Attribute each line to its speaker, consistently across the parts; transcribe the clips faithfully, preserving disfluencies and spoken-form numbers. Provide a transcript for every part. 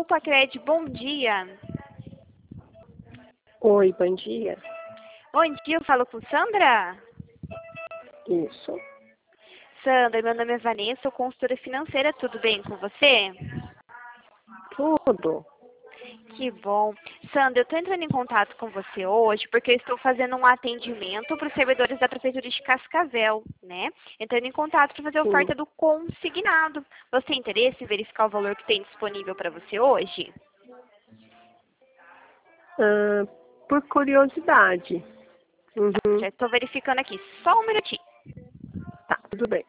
Speaker 1: Pacred, bom dia.
Speaker 2: Oi, bom dia.
Speaker 1: Bom dia, eu falo com Sandra?
Speaker 2: Isso.
Speaker 1: Sandra, meu nome é Vanessa, sou consultora financeira, tudo bem com você?
Speaker 2: Tudo.
Speaker 1: Que bom. Sandra, eu estou entrando em contato com você hoje porque eu estou fazendo um atendimento para os servidores da Prefeitura de Cascavel, né? Entrando em contato para fazer a
Speaker 2: Sim.
Speaker 1: oferta do consignado. Você tem interesse em verificar o valor que tem disponível para você hoje?
Speaker 2: Ah, por curiosidade. Uhum.
Speaker 1: Já estou verificando aqui, só um minutinho.
Speaker 2: Tá, tudo bem.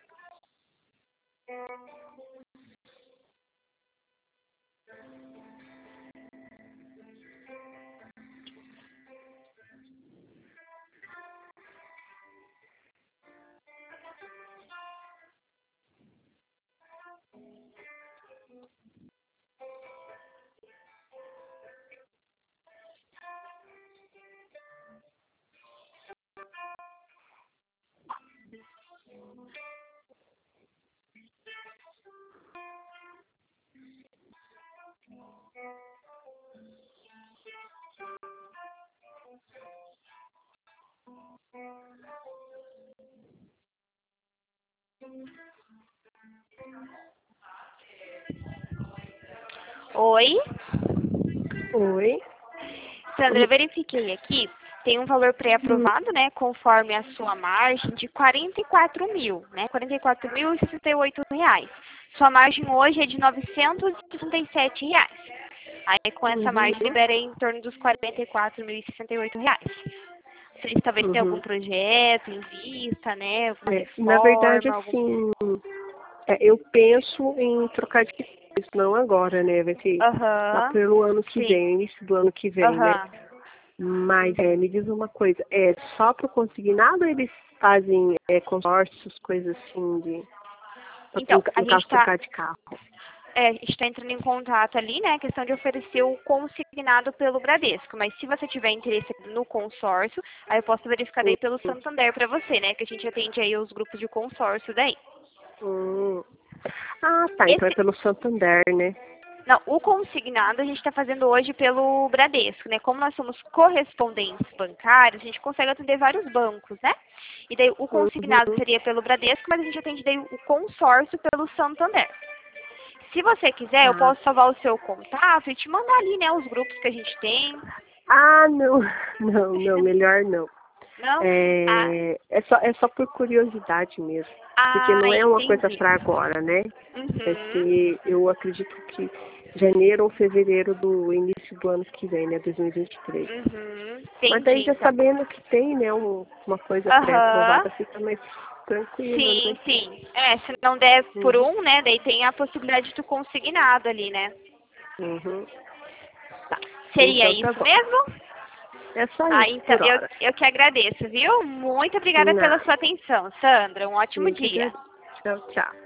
Speaker 1: Oi?
Speaker 2: Oi.
Speaker 1: Sandra, eu verifiquei aqui, tem um valor
Speaker 2: Hum,
Speaker 1: pré-aprovado, né, conforme a sua margem de quarenta e quatro mil, né, quarenta e quatro mil e sessenta e oito reais. Sua margem hoje é de novecentos e sessenta e sete reais. Aí com essa margem
Speaker 2: Uhum.
Speaker 1: libera em torno dos quarenta e quatro mil e sessenta e oito reais. Vocês talvez tenham algum
Speaker 2: Uhum.
Speaker 1: projeto em vista, né, alguma
Speaker 2: É, na verdade,
Speaker 1: reforma, algum...
Speaker 2: assim, é, eu penso em trocar de serviço, não agora, né? Vai ser lá
Speaker 1: Aham,
Speaker 2: pelo ano que
Speaker 1: sim,
Speaker 2: vem, início do ano que vem, né?
Speaker 1: aham.
Speaker 2: Mas é,
Speaker 1: Uhum.
Speaker 2: me diz uma coisa, é só para consignado ou eles fazem é, consórcios, coisas assim, de,
Speaker 1: Então, a
Speaker 2: no caso,
Speaker 1: gente está
Speaker 2: trocar de carro?
Speaker 1: É, está entrando em contato ali, né, a questão de oferecer o consignado pelo Bradesco, mas se você tiver interesse no consórcio, aí eu posso verificar daí pelo
Speaker 2: Uhum.
Speaker 1: Santander para você, né, que a gente atende aí os grupos de consórcio daí.
Speaker 2: Hum. Ah, tá. Então é
Speaker 1: Esse,
Speaker 2: pelo Santander, né?
Speaker 1: não, o consignado a gente está fazendo hoje pelo Bradesco, né, como nós somos correspondentes bancários, a gente consegue atender vários bancos, né, e daí o consignado
Speaker 2: Uhum.
Speaker 1: seria pelo Bradesco, mas a gente atende daí o consórcio pelo Santander. Se você quiser, eu
Speaker 2: Tá.
Speaker 1: posso salvar o seu contato e te mandar ali, né, os grupos que a gente tem.
Speaker 2: Ah, não. Não, não, melhor não.
Speaker 1: Não? Ah,
Speaker 2: É, é, só, é só por curiosidade mesmo. Porque
Speaker 1: ah,
Speaker 2: não é uma coisa
Speaker 1: entendi.
Speaker 2: para agora, né? Vai
Speaker 1: Uhum,
Speaker 2: ser, eu acredito que janeiro ou fevereiro do início do ano que vem, né? dois mil e vinte e três.
Speaker 1: uhum,
Speaker 2: Mas daí
Speaker 1: entendi,
Speaker 2: já
Speaker 1: então.
Speaker 2: sabendo que tem, né, um- uma coisa
Speaker 1: Aham,
Speaker 2: pré-aprovada, fica mais tranquilo, né?
Speaker 1: sim, sim. É, se não der por
Speaker 2: Uhum.
Speaker 1: um, né, daí tem a possibilidade do consignado ali, né?
Speaker 2: Uhum. Tá.
Speaker 1: Seria
Speaker 2: Então tá
Speaker 1: isso
Speaker 2: bom.
Speaker 1: mesmo?
Speaker 2: É só
Speaker 1: Ah,
Speaker 2: isso
Speaker 1: então,
Speaker 2: por
Speaker 1: eu,
Speaker 2: hora.
Speaker 1: eu que agradeço, viu? Muito
Speaker 2: De
Speaker 1: obrigada pela
Speaker 2: nada.
Speaker 1: sua atenção, Sandra. Um ótimo
Speaker 2: Eu que
Speaker 1: dia.
Speaker 2: agradeço. Tchau, tchau.